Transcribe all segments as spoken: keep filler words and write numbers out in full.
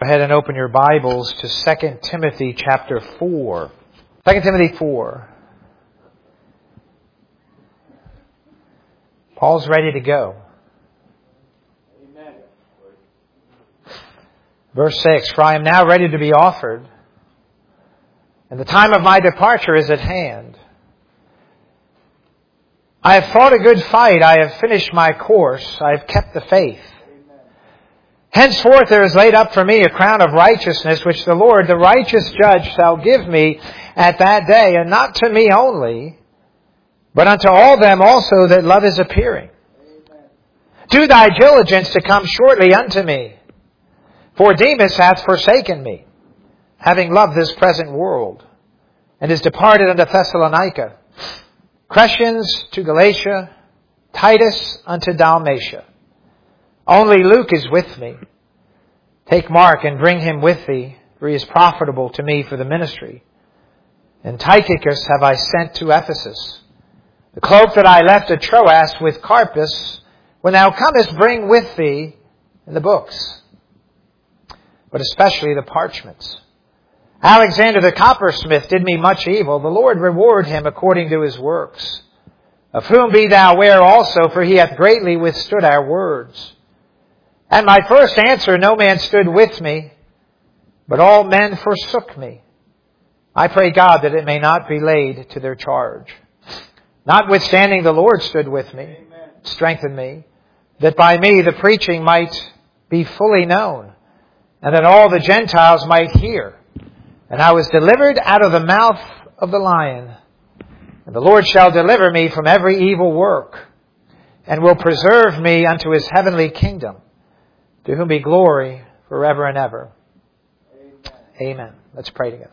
ahead and open your Bibles to Second Timothy chapter four. Second Timothy four. Paul's ready to go. Amen. Verse six, for I am now ready to be offered, and the time of my departure is at hand. I have fought a good fight. I have finished my course. I have kept the faith. Henceforth there is laid up for me a crown of righteousness, which the Lord, the righteous judge, shall give me at that day, and not to me only, but unto all them also that love his appearing. Amen. Do thy diligence to come shortly unto me. For Demas hath forsaken me, having loved this present world, and is departed unto Thessalonica. Crescens to Galatia, Titus unto Dalmatia. Only Luke is with me. Take Mark and bring him with thee, for he is profitable to me for the ministry. And Tychicus have I sent to Ephesus. The cloak that I left at Troas with Carpus, when thou comest, bring with thee in the books, but especially the parchments. Alexander the coppersmith did me much evil. The Lord reward him according to his works. Of whom be thou aware also, for he hath greatly withstood our words. At my first answer no man stood with me, but all men forsook me. I pray God that it may not be laid to their charge. Notwithstanding the Lord stood with me, Amen. Strengthened me, that by me the preaching might be fully known, and that all the Gentiles might hear. And I was delivered out of the mouth of the lion. And the Lord shall deliver me from every evil work, and will preserve me unto his heavenly kingdom, to whom be glory forever and ever. Amen. Amen. Let's pray together.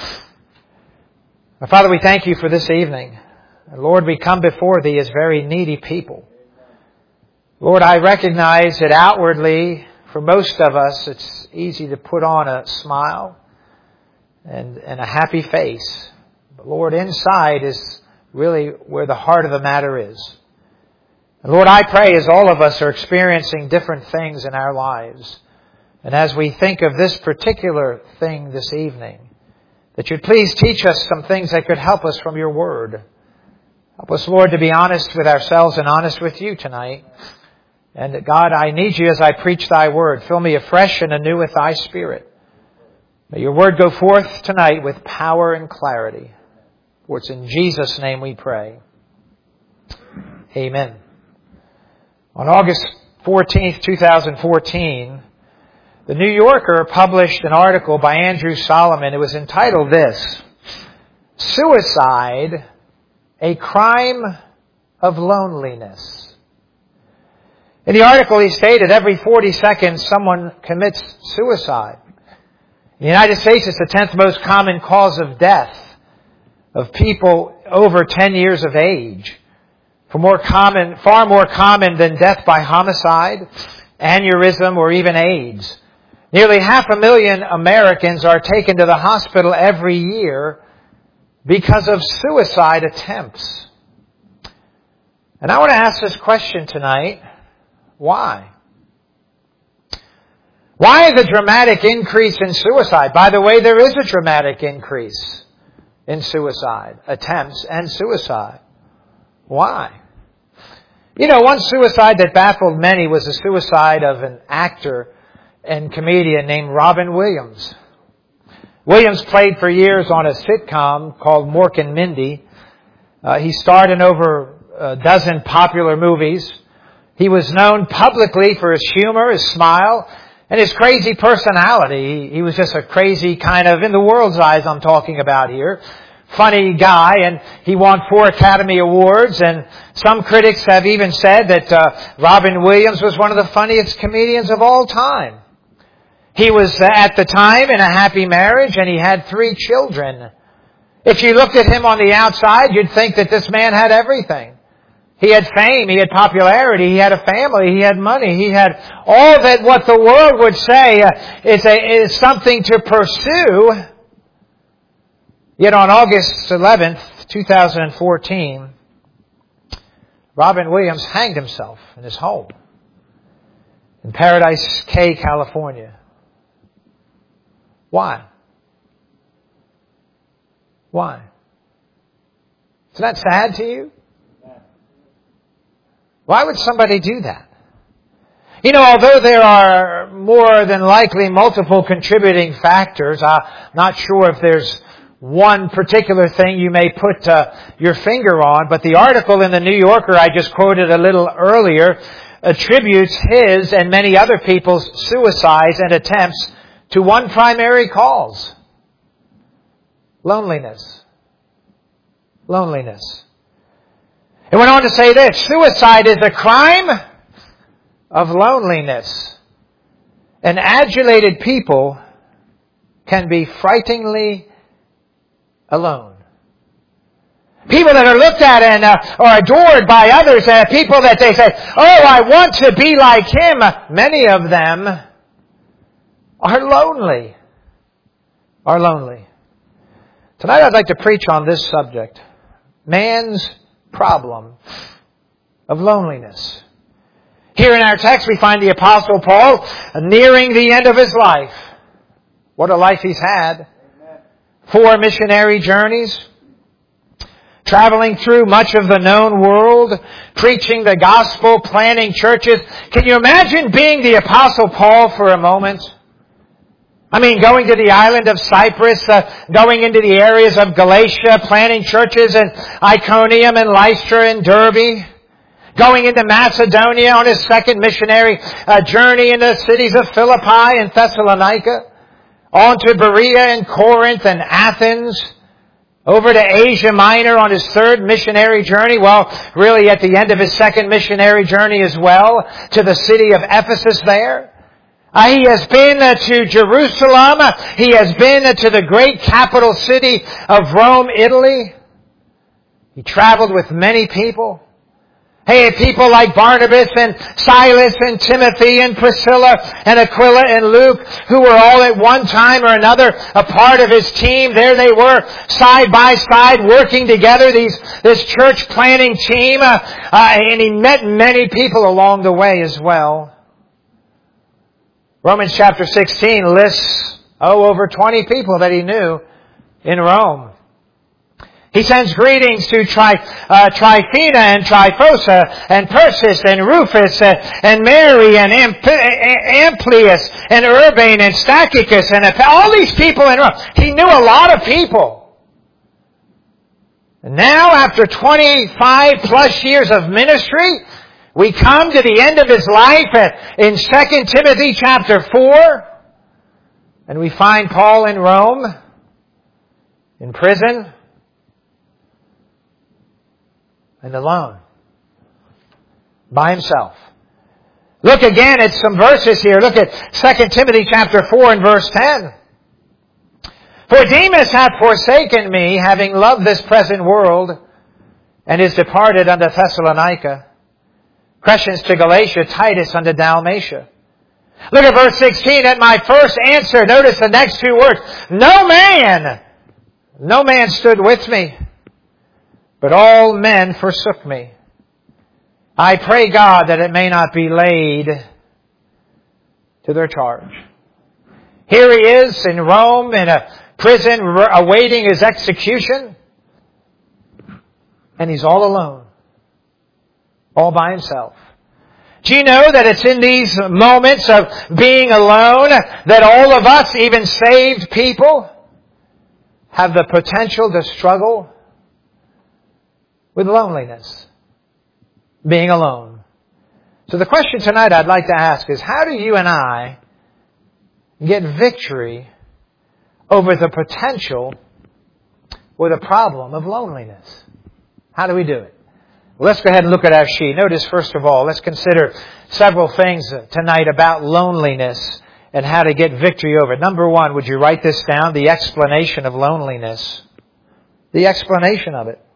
Our Father, we thank you for this evening. And Lord, we come before thee as very needy people. Lord, I recognize that outwardly, for most of us, it's easy to put on a smile and, and a happy face. But Lord, inside is really where the heart of the matter is. And Lord, I pray as all of us are experiencing different things in our lives, and as we think of this particular thing this evening, that you'd please teach us some things that could help us from your word. Help us, Lord, to be honest with ourselves and honest with you tonight. And that, God, I need you as I preach thy word. Fill me afresh and anew with thy spirit. May your word go forth tonight with power and clarity. For it's in Jesus' name we pray. Amen. On August fourteenth, twenty fourteen, the New Yorker published an article by Andrew Solomon. It was entitled this: Suicide, a Crime of Loneliness. In the article he stated every forty seconds someone commits suicide. In the United States it's the tenth most common cause of death of people over ten years of age. For more common, far more common than death by homicide, aneurysm, or even AIDS. Nearly half a million Americans are taken to the hospital every year because of suicide attempts. And I want to ask this question tonight. Why? Why the dramatic increase in suicide? By the way, there is a dramatic increase in suicide attempts and suicide. Why? You know, one suicide that baffled many was the suicide of an actor and comedian named Robin Williams. Williams played for years on a sitcom called Mork and Mindy. Uh, he starred in over a dozen popular movies. He was known publicly for his humor, his smile, and his crazy personality. He, he was just a crazy kind of, in the world's eyes I'm talking about here, funny guy, and he won four Academy Awards, and some critics have even said that uh, Robin Williams was one of the funniest comedians of all time. He was, uh, at the time, in a happy marriage, and he had three children. If you looked at him on the outside, you'd think that this man had everything. He had fame, he had popularity, he had a family, he had money, he had all that what the world would say uh, is, a, is something to pursue. Yet on August eleventh, twenty fourteen, Robin Williams hanged himself in his home in Paradise Cay, California. Why? Why? Isn't that sad to you? Why would somebody do that? You know, although there are more than likely multiple contributing factors, I'm not sure if there's one particular thing you may put uh, your finger on, but the article in the New Yorker I just quoted a little earlier attributes his and many other people's suicides and attempts to one primary cause. Loneliness. Loneliness. It went on to say this: suicide is a crime of loneliness. And adulated people can be frighteningly alone. People that are looked at and uh, are adored by others, and uh, people that they say, oh, I want to be like him. Many of them are lonely. Are lonely. Tonight I'd like to preach on this subject. Man's problem of loneliness. Here in our text we find the Apostle Paul nearing the end of his life. What a life he's had. Four missionary journeys, traveling through much of the known world, preaching the gospel, planting churches. Can you imagine being the Apostle Paul for a moment? I mean, going to the island of Cyprus, uh, going into the areas of Galatia, planting churches in Iconium and Lystra and Derbe, going into Macedonia on his second missionary uh, journey into the cities of Philippi and Thessalonica, on to Berea and Corinth and Athens, over to Asia Minor on his third missionary journey. Well, really at the end of his second missionary journey as well, to the city of Ephesus there. Uh, he has been uh, to Jerusalem. He has been uh, to the great capital city of Rome, Italy. He traveled with many people. Hey, people like Barnabas and Silas and Timothy and Priscilla and Aquila and Luke, who were all at one time or another a part of his team. There they were, side by side, working together, these this church planting team. Uh, uh, and he met many people along the way as well. Romans chapter sixteen lists, oh, over twenty people that he knew in Rome. He sends greetings to Tri, uh, Tryphena and Tryphosa and Persis and Rufus uh, and Mary and Amp- Amplius and Urbane and Stachys and all these people in Rome. He knew a lot of people. And now, after twenty-five plus years of ministry, we come to the end of his life in Second Timothy chapter four, and we find Paul in Rome, in prison, and alone, by himself. Look again at some verses here. Look at Second Timothy chapter four and verse ten. For Demas hath forsaken me, having loved this present world, and is departed unto Thessalonica. Crescens to Galatia, Titus unto Dalmatia. Look at verse sixteen. At my first answer, notice the next two words. No man, no man stood with me, but all men forsook me. I pray God that it may not be laid to their charge. Here he is in Rome in a prison awaiting his execution. And he's all alone. All by himself. Do you know that it's in these moments of being alone that all of us, even saved people, have the potential to struggle with loneliness, being alone. So the question tonight I'd like to ask is, how do you and I get victory over the potential or the problem of loneliness? How do we do it? Well, let's go ahead and look at our sheet. Notice, first of all, let's consider several things tonight about loneliness and how to get victory over it. Number one, would you write this down? The explanation of loneliness. The explanation of it.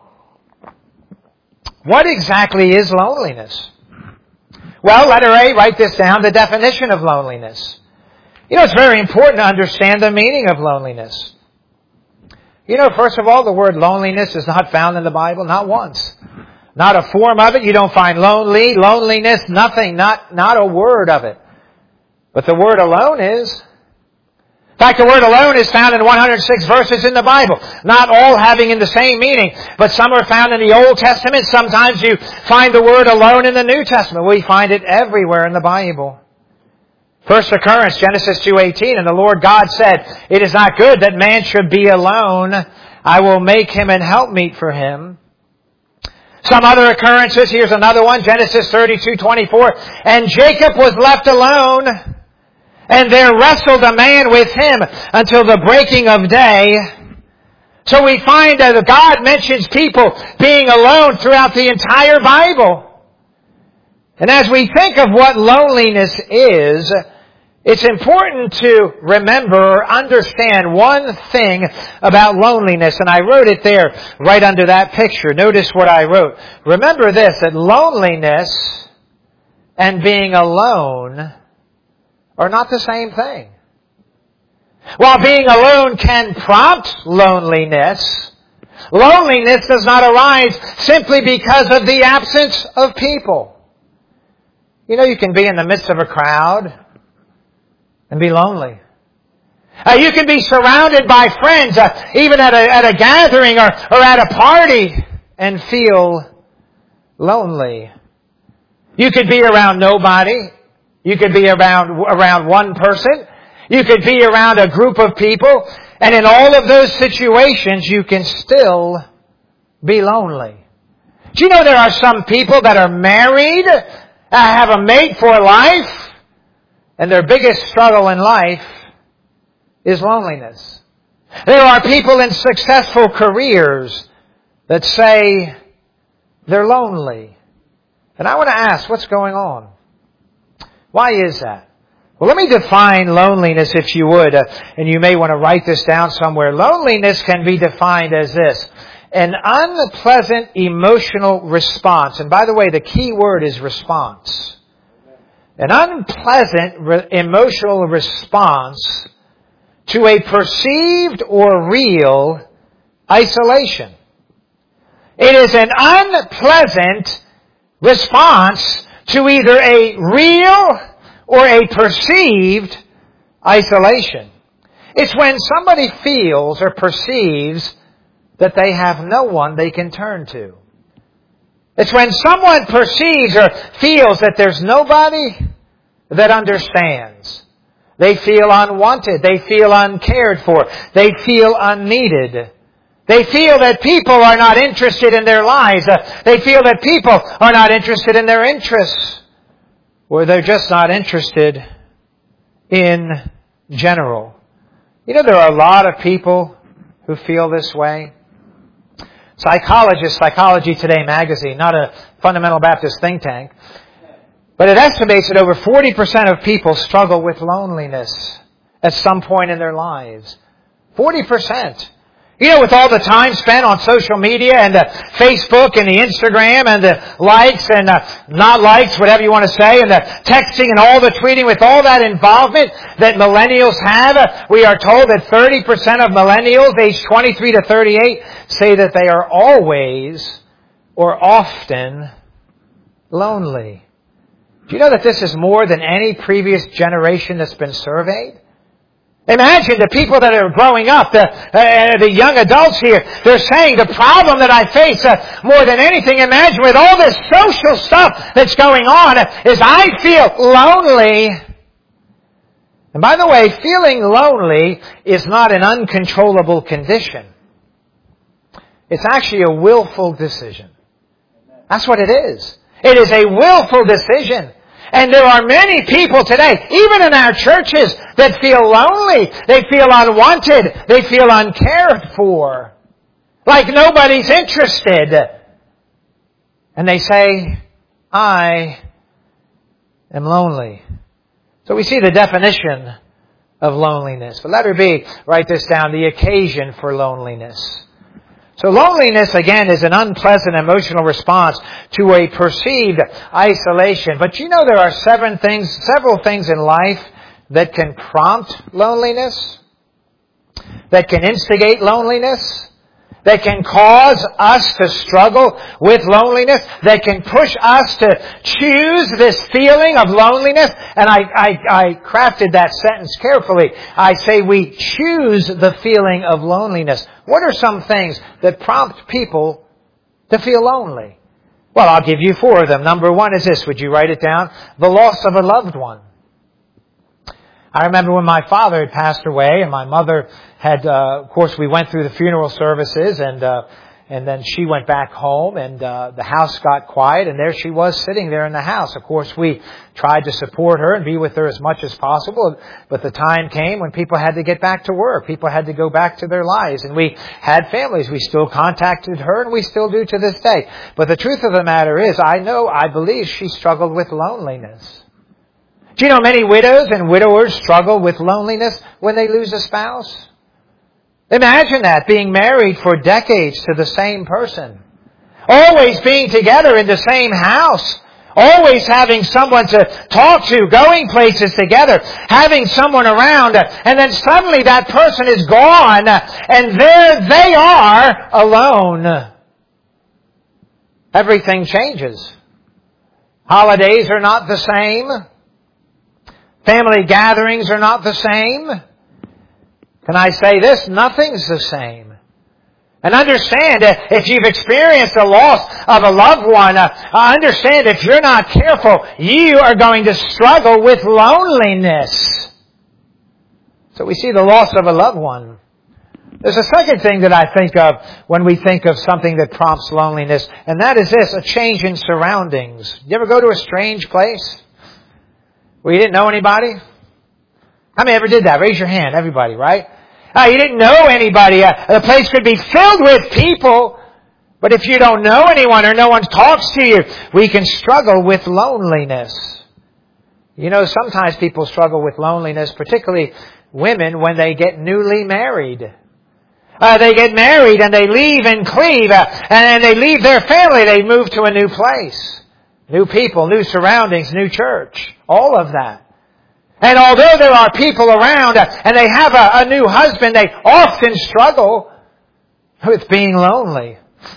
What exactly is loneliness? Well, letter A, write this down, the definition of loneliness. You know, it's very important to understand the meaning of loneliness. You know, first of all, the word loneliness is not found in the Bible, not once. Not a form of it. You don't find lonely, loneliness, nothing, not, not a word of it. But the word alone is. In fact, the word alone is found in one hundred six verses in the Bible. Not all having in the same meaning, but some are found in the Old Testament. Sometimes you find the word alone in the New Testament. We find it everywhere in the Bible. First occurrence, Genesis two eighteen, and the Lord God said, "It is not good that man should be alone. I will make him an helpmeet for him." Some other occurrences, here's another one, Genesis thirty-two twenty-four, "And Jacob was left alone, and there wrestled a man with him until the breaking of day." So we find that God mentions people being alone throughout the entire Bible. And as we think of what loneliness is, it's important to remember or understand one thing about loneliness. And I wrote it there right under that picture. Notice what I wrote. Remember this, that loneliness and being alone are not the same thing. While being alone can prompt loneliness, loneliness does not arise simply because of the absence of people. You know, you can be in the midst of a crowd and be lonely. Uh, you can be surrounded by friends, uh, even at a, at a gathering or, or at a party, and feel lonely. You could be around nobody. You could be around, around one person. You could be around a group of people. And in all of those situations, you can still be lonely. Do you know there are some people that are married, uh, have a mate for life, and their biggest struggle in life is loneliness? There are people in successful careers that say they're lonely. And I want to ask, what's going on? Why is that? Well, let me define loneliness, if you would, uh, and you may want to write this down somewhere. Loneliness can be defined as this: an unpleasant emotional response. And by the way, the key word is response. An unpleasant re- emotional response to a perceived or real isolation. It is an unpleasant response to either a real or a perceived isolation. It's when somebody feels or perceives that they have no one they can turn to. It's when someone perceives or feels that there's nobody that understands. They feel unwanted. They feel uncared for. They feel unneeded. They feel that people are not interested in their lives. Uh, they feel that people are not interested in their interests. Or they're just not interested in general. You know, there are a lot of people who feel this way. Psychologists, Psychology Today magazine, not a fundamental Baptist think tank, but it estimates that over forty percent of people struggle with loneliness at some point in their lives. forty percent. You know, with all the time spent on social media and the Facebook and the Instagram and the likes and the not likes, whatever you want to say, and the texting and all the tweeting, with all that involvement that millennials have, we are told that thirty percent of millennials aged twenty-three to thirty-eight say that they are always or often lonely. Do you know that this is more than any previous generation that's been surveyed? Imagine the people that are growing up, the, uh, the young adults here, they're saying the problem that I face uh, more than anything, imagine with all this social stuff that's going on, uh, is I feel lonely. And by the way, feeling lonely is not an uncontrollable condition. It's actually a willful decision. That's what it is. It is a willful decision. And there are many people today, even in our churches, that feel lonely. They feel unwanted. They feel uncared for. Like nobody's interested. And they say, I am lonely. So we see the definition of loneliness. But letter B, write this down, the occasion for loneliness. So loneliness, again, is an unpleasant emotional response to a perceived isolation. But you know there are seven things, several things in life that can prompt loneliness, that can instigate loneliness, that can cause us to struggle with loneliness, that can push us to choose this feeling of loneliness. And I, I, I crafted that sentence carefully. I say we choose the feeling of loneliness. What are some things that prompt people to feel lonely? Well, I'll give you four of them. Number one is this. Would you write it down? The loss of a loved one. I remember when my father had passed away and my mother had, uh, of course, we went through the funeral services and, uh, and then she went back home and, uh, the house got quiet and there she was sitting there in the house. Of course, we tried to support her and be with her as much as possible, but the time came when people had to get back to work. People had to go back to their lives and we had families. We still contacted her and we still do to this day. But the truth of the matter is, I know, I believe she struggled with loneliness. Do you know many widows and widowers struggle with loneliness when they lose a spouse? Imagine that, being married for decades to the same person. Always being together in the same house. Always having someone to talk to, going places together, having someone around, and then suddenly that person is gone, and there they are alone. Everything changes. Holidays are not the same. Family gatherings are not the same. Can I say this? Nothing's the same. And understand that if you've experienced the loss of a loved one, uh, understand if you're not careful, you are going to struggle with loneliness. So we see the loss of a loved one. There's a second thing that I think of when we think of something that prompts loneliness, and that is this, a change in surroundings. You ever go to a strange place where you didn't know anybody? How many ever did that? Raise your hand, everybody, right? Uh, you didn't know anybody. Uh, the place could be filled with people, but if you don't know anyone or no one talks to you, we can struggle with loneliness. You know, sometimes people struggle with loneliness, particularly women when they get newly married. Uh, they get married and they leave and cleave, uh, and they leave their family. They move to a new place. New people, new surroundings, new church. All of that. And although there are people around and they have a, a new husband, they often struggle with being lonely.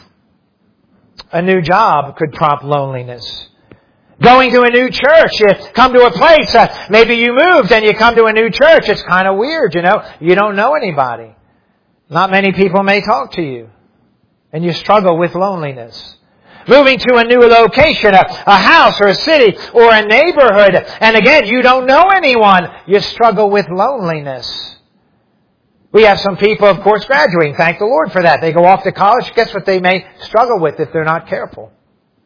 A new job could prompt loneliness. Going to a new church, you come to a place, uh, maybe you moved and you come to a new church. It's kind of weird, you know. You don't know anybody. Not many people may talk to you. And you struggle with loneliness. Moving to a new location, a, a house or a city or a neighborhood. And again, you don't know anyone. You struggle with loneliness. We have some people, of course, graduating. Thank the Lord for that. They go off to college. Guess what they may struggle with if they're not careful?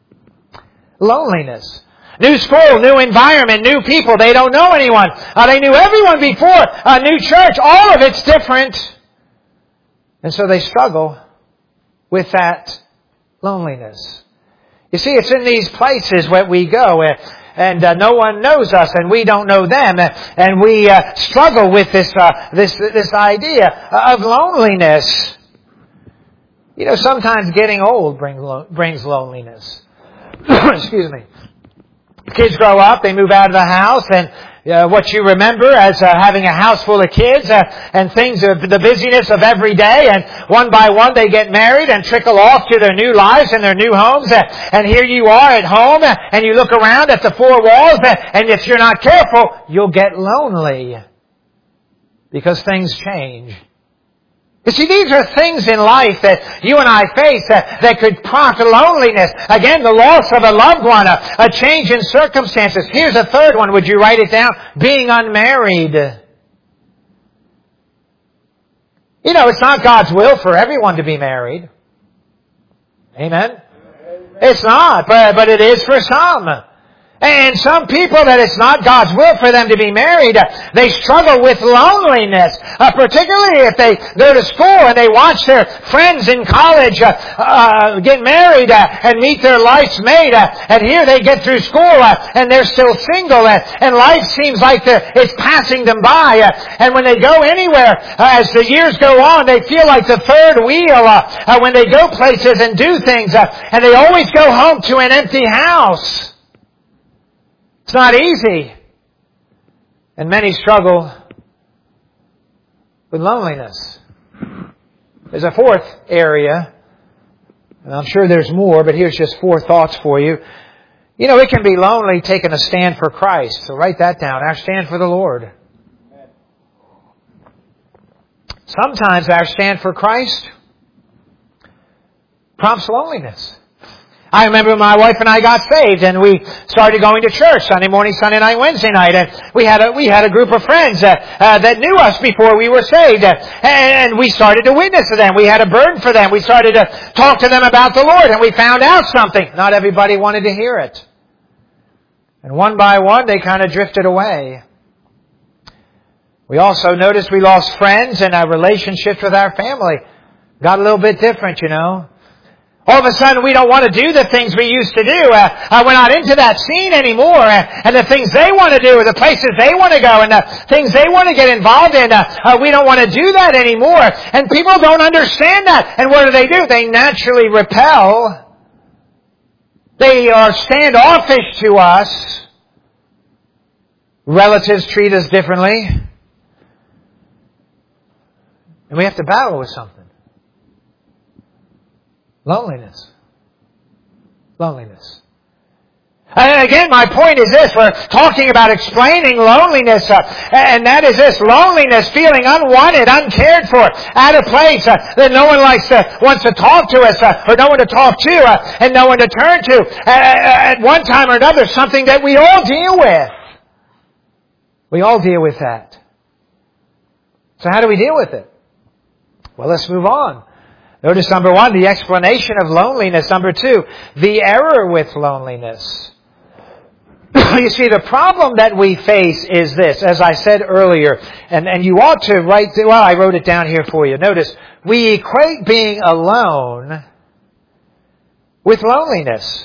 Loneliness. New school, new environment, new people. They don't know anyone. Uh, they knew everyone before. A new church. All of it's different. And so they struggle with that loneliness. You see, it's in these places where we go uh, and uh, no one knows us and we don't know them, uh, and we uh, struggle with this uh, this this idea of loneliness. You know, sometimes getting old bring lo- brings loneliness. Excuse me. Kids grow up, they move out of the house, and uh, what you remember as uh, having a house full of kids uh, and things, uh, the busyness of every day, and one by one they get married and trickle off to their new lives and their new homes, uh, and here you are at home, uh, and you look around at the four walls, uh, and if you're not careful, you'll get lonely because things change. You see, these are things in life that you and I face that, that could prompt loneliness. Again, the loss of a loved one, a, a change in circumstances. Here's a third one. Would you write it down? Being unmarried. You know, it's not God's will for everyone to be married. Amen? Amen. It's not, but, but it is for some. And some people that it's not God's will for them to be married, uh, they struggle with loneliness, uh, particularly if they go to school and they watch their friends in college uh, uh, get married uh, and meet their life's mate, uh, and here they get through school uh, and they're still single, uh, and life seems like it's passing them by. Uh, and when they go anywhere, uh, as the years go on, they feel like the third wheel uh, uh, when they go places and do things, uh, and they always go home to an empty house. It's not easy. And many struggle with loneliness. There's a fourth area, and I'm sure there's more, but here's just four thoughts for you. You know, it can be lonely taking a stand for Christ. So write that down. Our stand for the Lord. Sometimes our stand for Christ prompts loneliness. I remember when my wife and I got saved and we started going to church Sunday morning, Sunday night, Wednesday night, and we had a, we had a group of friends uh, uh, that knew us before we were saved, uh, and we started to witness to them. We had a burden for them. We started to talk to them about the Lord, and we found out something. Not everybody wanted to hear it. And one by one, they kind of drifted away. We also noticed we lost friends, and our relationships with our family got a little bit different, you know. All of a sudden, we don't want to do the things we used to do. Uh, uh, we're not into that scene anymore. Uh, and the things they want to do, or the places they want to go, and the things they want to get involved in, uh, uh, we don't want to do that anymore. And people don't understand that. And what do they do? They naturally repel. They are standoffish to us. Relatives treat us differently. And we have to battle with something. Loneliness. Loneliness. And again, my point is this. We're talking about explaining loneliness. Uh, and that is this. Loneliness, feeling unwanted, uncared for, out of place, uh, that no one likes to, wants to talk to us, uh, or no one to talk to, uh, and no one to turn to. Uh, at one time or another, something that we all deal with. We all deal with that. So how do we deal with it? Well, let's move on. Notice number one, the explanation of loneliness. Number two, the error with loneliness. You see, the problem that we face is this, as I said earlier, and, and you ought to write, well, I wrote it down here for you. Notice, we equate being alone with loneliness.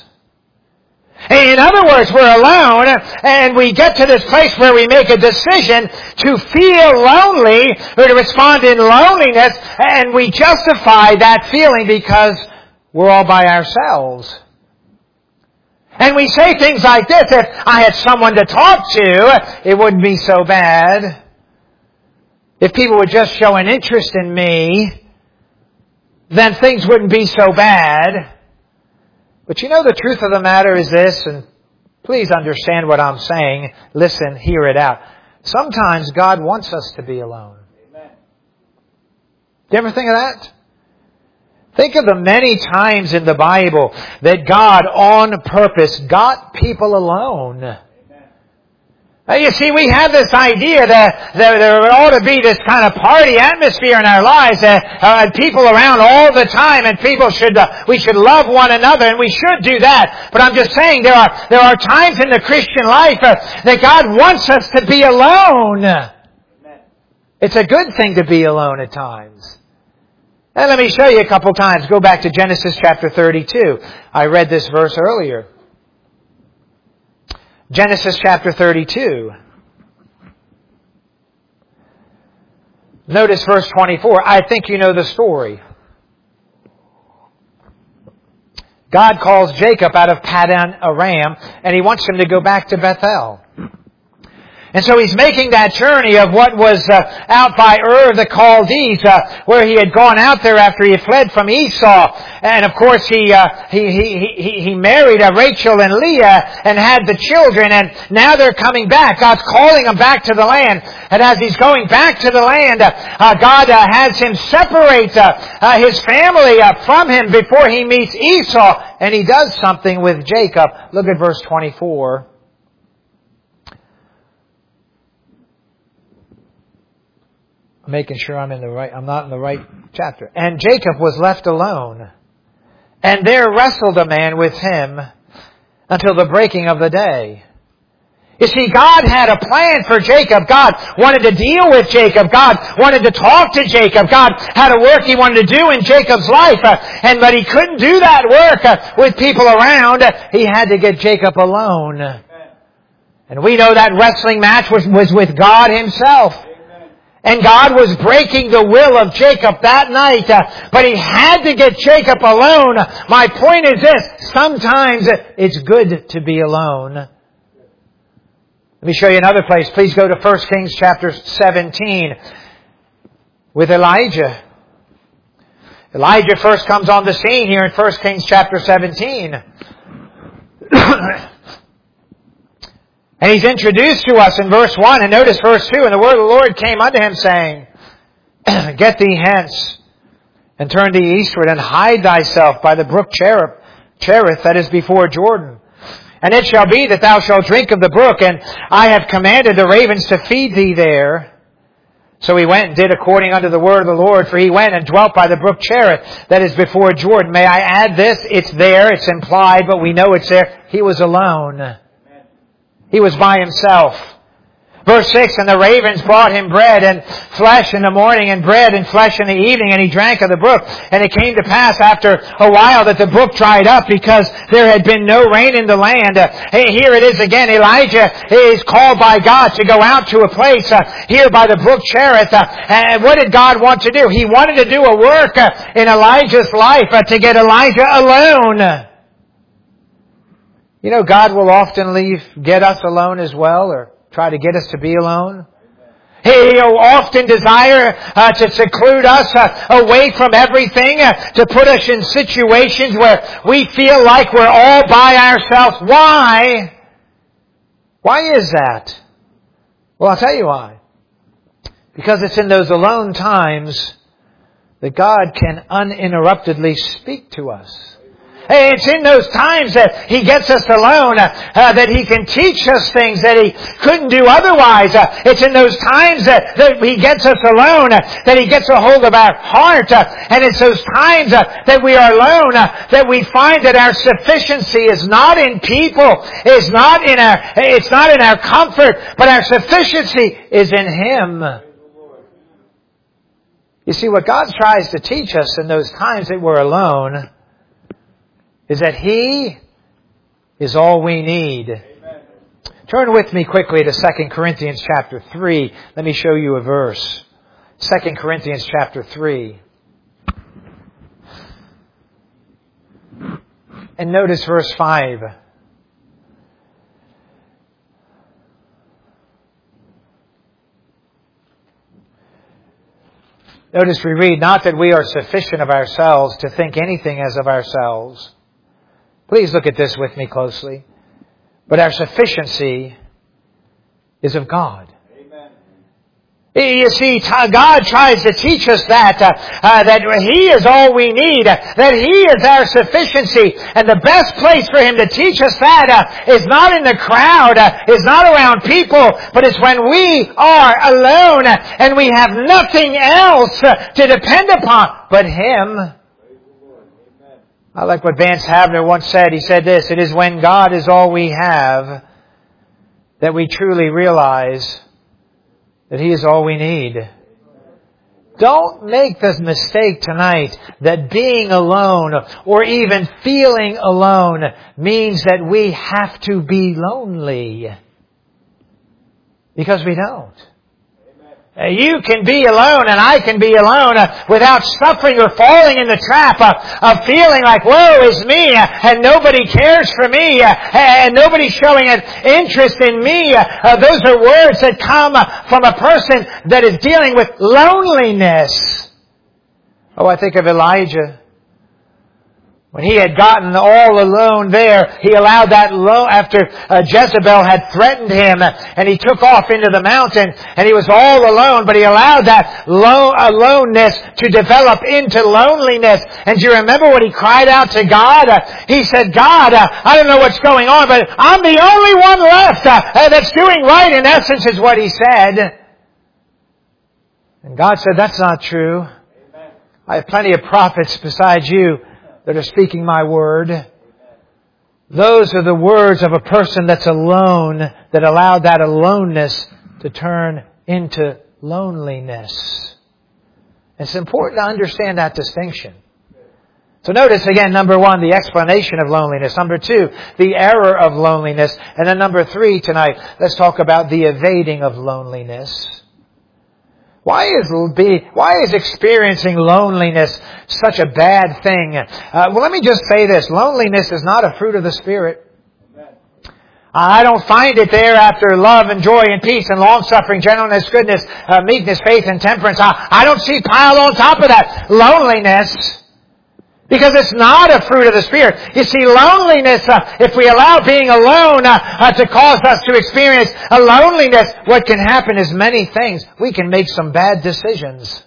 In other words, we're alone, and we get to this place where we make a decision to feel lonely, or to respond in loneliness, and we justify that feeling because we're all by ourselves. And we say things like this: if I had someone to talk to, it wouldn't be so bad. If people would just show an interest in me, then things wouldn't be so bad. But you know, the truth of the matter is this, and please understand what I'm saying. Listen, hear it out. Sometimes God wants us to be alone. Amen. Do you ever think of that? Think of the many times in the Bible that God, on purpose, got people alone. Now, you see, we have this idea that there, there ought to be this kind of party atmosphere in our lives, uh, uh, and people around all the time, and people should, uh, we should love one another, and we should do that. But I'm just saying, there are there are times in the Christian life uh, that God wants us to be alone. Amen. It's a good thing to be alone at times. And let me show you a couple times. Go back to Genesis chapter thirty-two. I read this verse earlier. Genesis chapter thirty-two. Notice verse twenty-four. I think you know the story. God calls Jacob out of Paddan Aram, and He wants him to go back to Bethel. And so he's making that journey of what was uh, out by Ur the Chaldees, uh, where he had gone out there after he had fled from Esau. And of course he uh, he, he he he married uh, Rachel and Leah and had the children. And now they're coming back. God's calling him back to the land. And as he's going back to the land, uh, uh, God uh, has him separate uh, uh, his family uh, from him before he meets Esau. And he does something with Jacob. Look at verse twenty-four. Making sure I'm in the right, I'm not in the right chapter. And Jacob was left alone, and there wrestled a man with him until the breaking of the day. You see, God had a plan for Jacob. God wanted to deal with Jacob. God wanted to talk to Jacob. God had a work He wanted to do in Jacob's life. Uh, and but He couldn't do that work uh, with people around. Uh, he had to get Jacob alone. And we know that wrestling match was, was with God Himself. And God was breaking the will of Jacob that night. Uh, but He had to get Jacob alone. My point is this. Sometimes it's good to be alone. Let me show you another place. Please go to First Kings chapter seventeen with Elijah. Elijah first comes on the scene here in First Kings chapter seventeen. And he's introduced to us in verse one. And notice verse two. And the word of the Lord came unto him, saying, Get thee hence, and turn thee eastward, and hide thyself by the brook Cherith, Cherith that is before Jordan. And it shall be that thou shalt drink of the brook, and I have commanded the ravens to feed thee there. So he went and did according unto the word of the Lord, for he went and dwelt by the brook Cherith that is before Jordan. May I add this? It's there, it's implied, but we know it's there. He was alone. He was by himself. Verse six, and the ravens brought him bread and flesh in the morning, and bread and flesh in the evening, and he drank of the brook. And it came to pass after a while that the brook dried up, because there had been no rain in the land. Uh, here it is again. Elijah is called by God to go out to a place uh, here by the brook Cherith. Uh, and what did God want to do? He wanted to do a work uh, in Elijah's life uh, to get Elijah alone. You know, God will often leave, get us alone as well, or try to get us to be alone. He'll often desire uh, to seclude us uh, away from everything, uh, to put us in situations where we feel like we're all by ourselves. Why? Why is that? Well, I'll tell you why. Because it's in those alone times that God can uninterruptedly speak to us. It's in those times that He gets us alone, uh, that He can teach us things that He couldn't do otherwise. Uh, it's in those times that, that He gets us alone, uh, that He gets a hold of our heart. Uh, and it's those times uh, that we are alone uh, that we find that our sufficiency is not in people, is not in our, it's not in our comfort, but our sufficiency is in Him. You see, what God tries to teach us in those times that we're alone is that He is all we need. Amen. Turn with me quickly to Second Corinthians chapter three. Let me show you a verse. Second Corinthians chapter three. And notice verse five. Notice we read, not that we are sufficient of ourselves to think anything as of ourselves. Please look at this with me closely. But our sufficiency is of God. Amen. You see, God tries to teach us that, uh, uh, that He is all we need, uh, that He is our sufficiency. And the best place for Him to teach us that uh, is not in the crowd, uh, is not around people, but it's when we are alone uh, and we have nothing else uh, to depend upon but Him. I like what Vance Havner once said. He said this, it is when God is all we have that we truly realize that He is all we need. Don't make the mistake tonight that being alone or even feeling alone means that we have to be lonely. Because we don't. Uh, you can be alone and I can be alone uh, without suffering or falling in the trap uh, of feeling like, woe is me, uh, and nobody cares for me, uh, and nobody's showing an interest in me. Uh, uh, those are words that come uh, from a person that is dealing with loneliness. Oh, I think of Elijah. When he had gotten all alone there, he allowed that low, after uh, Jezebel had threatened him, and he took off into the mountain, and he was all alone, but he allowed that low, aloneness to develop into loneliness. And do you remember what he cried out to God? Uh, he said, God, uh, I don't know what's going on, but I'm the only one left uh, uh, that's doing right, in essence, is what he said. And God said, that's not true. Amen. I have plenty of prophets besides you that are speaking my word. Those are the words of a person that's alone, that allowed that aloneness to turn into loneliness. It's important to understand that distinction. So notice again, number one, the explanation of loneliness. Number two, the error of loneliness. And then number three tonight, let's talk about the evading of loneliness. Why is be, why is experiencing loneliness such a bad thing? Uh, well, let me just say this. Loneliness is not a fruit of the Spirit. I don't find it there after love and joy and peace and long-suffering, gentleness, goodness, uh, meekness, faith, and temperance. I, I don't see piled on top of that loneliness. Because it's not a fruit of the Spirit. You see, loneliness, uh, if we allow being alone uh, uh, to cause us to experience a loneliness, what can happen is many things. We can make some bad decisions.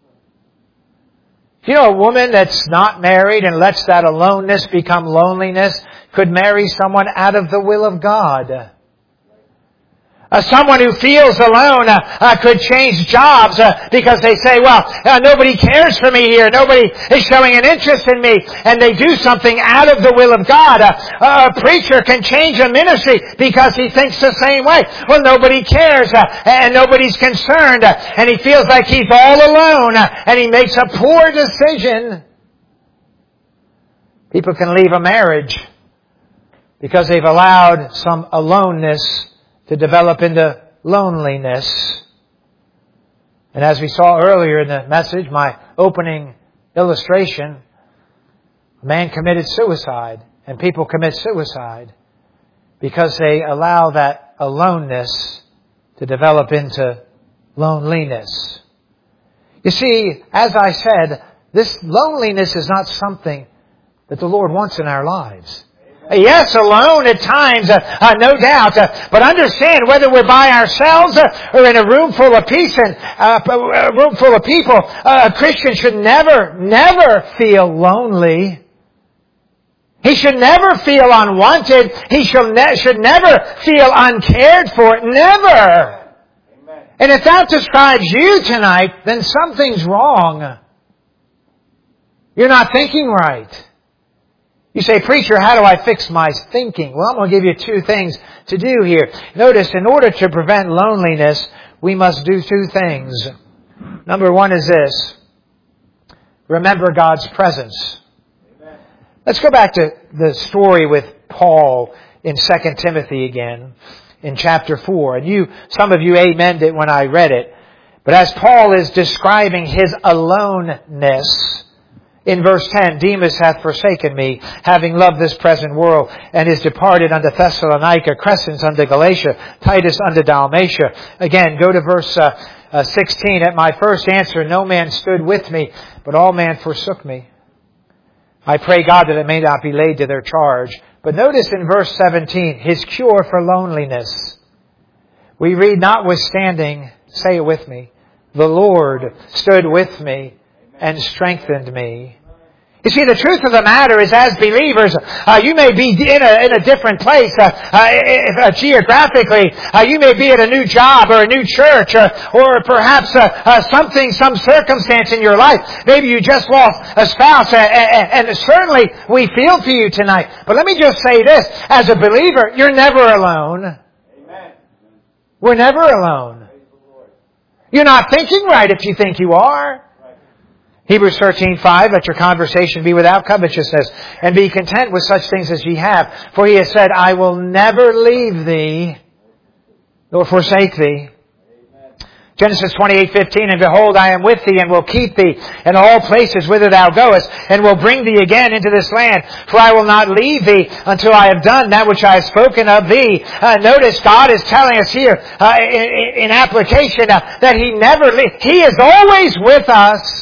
You know, a woman that's not married and lets that aloneness become loneliness could marry someone out of the will of God. Uh, someone who feels alone uh, uh, could change jobs uh, because they say, well, uh, nobody cares for me here. Nobody is showing an interest in me. And they do something out of the will of God. Uh, a preacher can change a ministry because he thinks the same way. Well, nobody cares uh, and nobody's concerned. Uh, and he feels like he's all alone. Uh, and he makes a poor decision. People can leave a marriage because they've allowed some aloneness to develop into loneliness. And as we saw earlier in the message, my opening illustration, a man committed suicide, and people commit suicide because they allow that aloneness to develop into loneliness. You see, as I said, this loneliness is not something that the Lord wants in our lives. Yes, alone at times, uh, uh, no doubt. Uh, but understand, whether we're by ourselves uh, or in a room full of peace and uh, a room full of people, uh, a Christian should never, never feel lonely. He should never feel unwanted. He should, ne- should never feel uncared for. Never. Amen. And if that describes you tonight, then something's wrong. You're not thinking right. You say, preacher, how do I fix my thinking? Well, I'm going to give you two things to do here. Notice, in order to prevent loneliness, we must do two things. Number one is this. Remember God's presence. Amen. Let's go back to the story with Paul in Second Timothy again, in chapter four. And you, some of you amened it when I read it. But as Paul is describing his aloneness, in verse ten, Demas hath forsaken me, having loved this present world, and is departed unto Thessalonica, Crescens unto Galatia, Titus unto Dalmatia. Again, go to verse uh, uh, sixteen. At my first answer, no man stood with me, but all men forsook me. I pray God that it may not be laid to their charge. But notice in verse seventeen, his cure for loneliness. We read, notwithstanding, say it with me, the Lord stood with me and strengthened me. You see, the truth of the matter is, as believers, uh, you may be in a, in a different place uh, uh, uh, geographically. Uh, you may be at a new job or a new church, or, or perhaps uh, uh, something, some circumstance in your life. Maybe you just lost a spouse, uh, and, and certainly we feel for you tonight. But let me just say this: as a believer, you're never alone. Amen. We're never alone. You're not thinking right if you think you are. Hebrews thirteen five, let your conversation be without covetousness, and be content with such things as ye have. For he has said, I will never leave thee, nor forsake thee. Amen. Genesis twenty-eight fifteen, and behold, I am with thee, and will keep thee in all places whither thou goest, and will bring thee again into this land. For I will not leave thee until I have done that which I have spoken of thee. Uh, notice God is telling us here, uh, in, in application, uh, that he never leaves. He is always with us.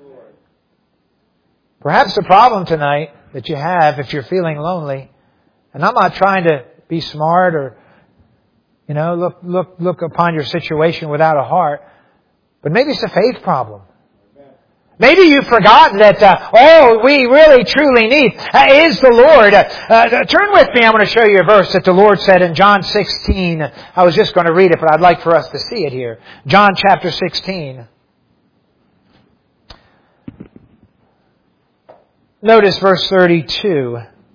Perhaps the problem tonight that you have, if you're feeling lonely, and I'm not trying to be smart or, you know, look look look upon your situation without a heart, but maybe it's a faith problem. Maybe you've forgotten that uh, all we really truly need uh, is the Lord. Uh, uh, turn with me. I'm going to show you a verse that the Lord said in John sixteen. I was just going to read it, but I'd like for us to see it here. John chapter sixteen. Notice verse thirty-two.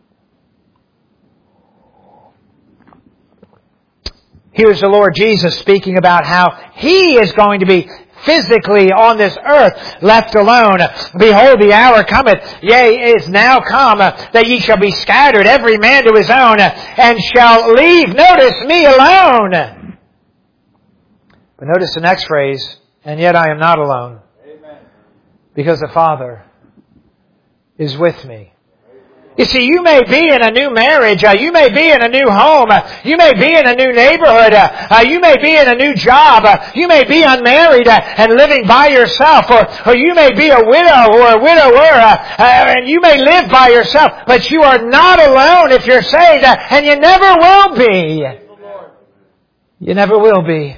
Here's the Lord Jesus speaking about how He is going to be physically on this earth, left alone. Behold, the hour cometh, yea, is now come, that ye shall be scattered, every man to his own, and shall leave, notice, me alone. But notice the next phrase, and yet I am not alone. Amen. Because the Father is with me. You see, you may be in a new marriage. Uh, you may be in a new home. Uh, you may be in a new neighborhood. Uh, uh, you may be in a new job. Uh, you may be unmarried uh, and living by yourself. Or, or you may be a widow or a widower. Uh, uh, and you may live by yourself. But you are not alone if you're saved. Uh, and you never will be. You never will be.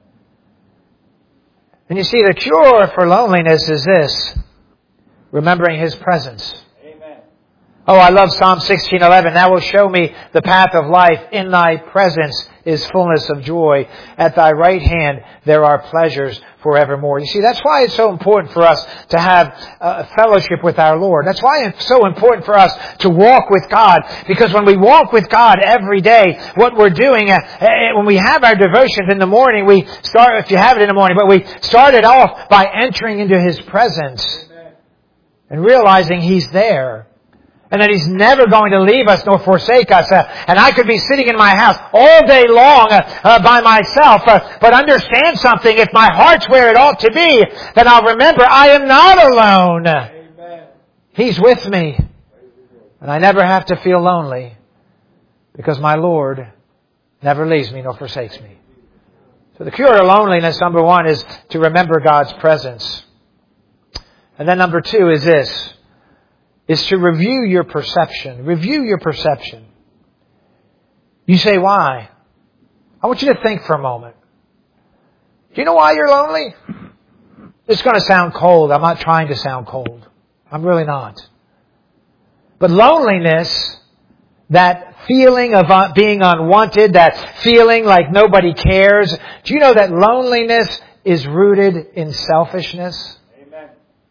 And you see, the cure for loneliness is this: remembering His presence. Oh, I love Psalm sixteen eleven. Thou wilt show me the path of life. In Thy presence is fullness of joy. At Thy right hand there are pleasures forevermore. You see, that's why it's so important for us to have a fellowship with our Lord. That's why it's so important for us to walk with God. Because when we walk with God every day, what we're doing, uh, when we have our devotions in the morning, we start, if you have it in the morning, but we start it off by entering into His presence and realizing He's there. And that He's never going to leave us nor forsake us. Uh, and I could be sitting in my house all day long uh, uh, by myself. Uh, but understand something. If my heart's where it ought to be, then I'll remember I am not alone. Amen. He's with me. And I never have to feel lonely. Because my Lord never leaves me nor forsakes me. So the cure to loneliness, number one, is to remember God's presence. And then number two is this. Is to review your perception. Review your perception. You say, why? I want you to think for a moment. Do you know why you're lonely? It's going to sound cold. I'm not trying to sound cold. I'm really not. But loneliness, that feeling of being unwanted, that feeling like nobody cares, do you know that loneliness is rooted in selfishness? Amen.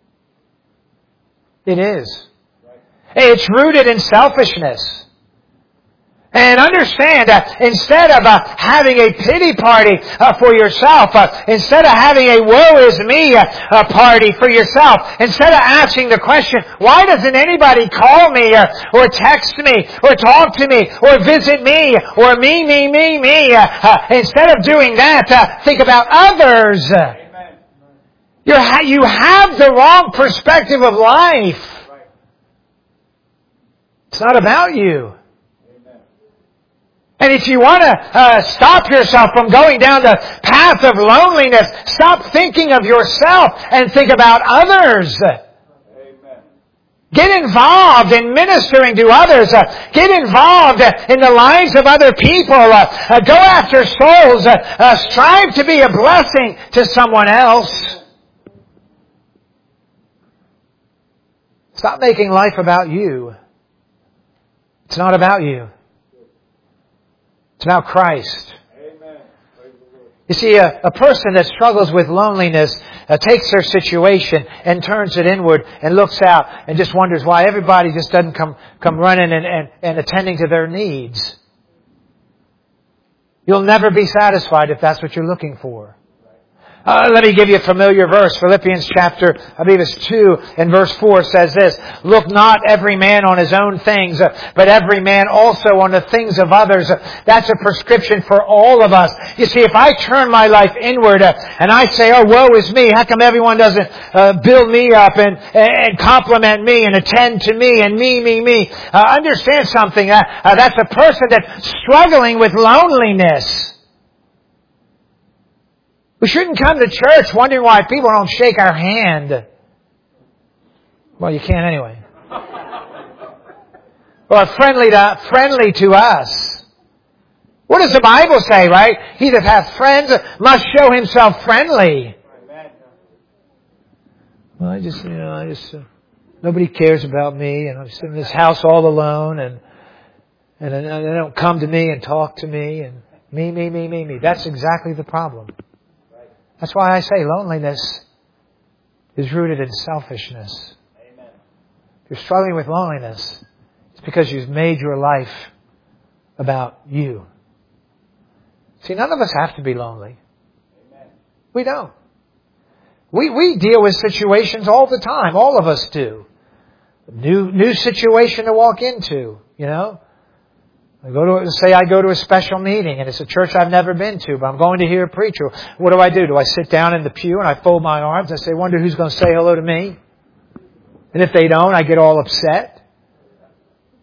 It is. It's rooted in selfishness. And understand that instead of uh, having a pity party uh, for yourself, uh, instead of having a woe is me uh, uh, party for yourself, instead of asking the question, why doesn't anybody call me or, or text me or talk to me or visit me or me, me, me, me, uh, uh, instead of doing that, uh, think about others. Amen. You're ha- you have the wrong perspective of life. It's not about you. Amen. And if you want to uh, stop yourself from going down the path of loneliness, stop thinking of yourself and think about others. Amen. Get involved in ministering to others. Uh, get involved uh, in the lives of other people. Uh, uh, go after souls. Uh, uh, strive to be a blessing to someone else. Stop making life about you. It's not about you. It's about Christ. Amen. You see, a, a person that struggles with loneliness uh, takes their situation and turns it inward and looks out and just wonders why everybody just doesn't come, come running and, and, and attending to their needs. You'll never be satisfied if that's what you're looking for. Uh, let me give you a familiar verse. Philippians chapter, I believe it's two, and verse four says this: look not every man on his own things, but every man also on the things of others. That's a prescription for all of us. You see, if I turn my life inward uh, and I say, oh, woe is me, how come everyone doesn't uh, build me up and, and compliment me and attend to me and me, me, me? Uh, understand something. Uh, uh, that's a person that's struggling with loneliness. We shouldn't come to church wondering why people don't shake our hand. Well, you can't anyway. Or friendly to, friendly to us. What does the Bible say, right? He that hath friends must show himself friendly. Well, I just, you know, I just, uh, nobody cares about me, and I'm sitting in this house all alone, and, and they don't come to me and talk to me, and me, me, me, me, me. That's exactly the problem. That's why I say loneliness is rooted in selfishness. Amen. If you're struggling with loneliness, it's because you've made your life about you. See, none of us have to be lonely. Amen. We don't. We we deal with situations all the time. All of us do. New new situation to walk into, you know. I go to, say I go to a special meeting and it's a church I've never been to, but I'm going to hear a preacher. What do I do? Do I sit down in the pew and I fold my arms and say, wonder who's going to say hello to me? And if they don't, I get all upset.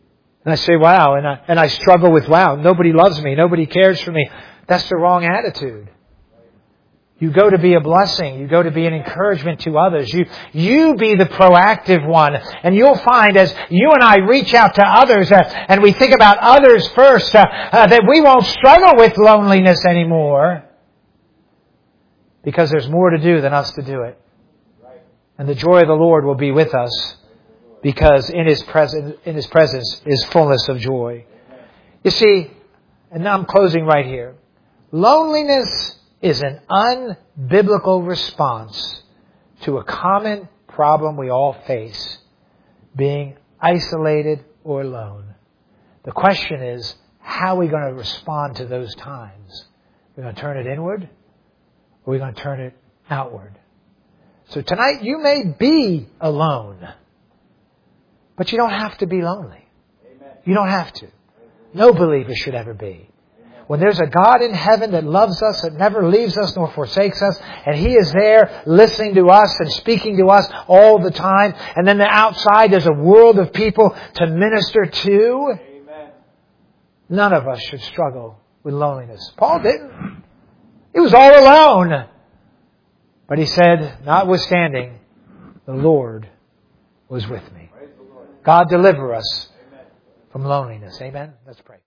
And I say, wow, and I, and I struggle with, wow, nobody loves me, nobody cares for me. That's the wrong attitude. You go to be a blessing. You go to be an encouragement to others. You, you be the proactive one. And you'll find as you and I reach out to others uh, and we think about others first, uh, uh, that we won't struggle with loneliness anymore. Because there's more to do than us to do it. And the joy of the Lord will be with us. Because in His presence, in His presence is fullness of joy. You see, and now I'm closing right here. Loneliness is an unbiblical response to a common problem we all face, being isolated or alone. The question is, how are we going to respond to those times? Are we going to turn it inward, or are we going to turn it outward? So tonight you may be alone, but you don't have to be lonely. You don't have to. No believer should ever be. When there's a God in heaven that loves us, that never leaves us nor forsakes us, and He is there listening to us and speaking to us all the time, and then the outside there's a world of people to minister to, Amen. None of us should struggle with loneliness. Paul didn't. He was all alone. But he said, notwithstanding, the Lord was with me. God deliver us from loneliness. Amen? Let's pray.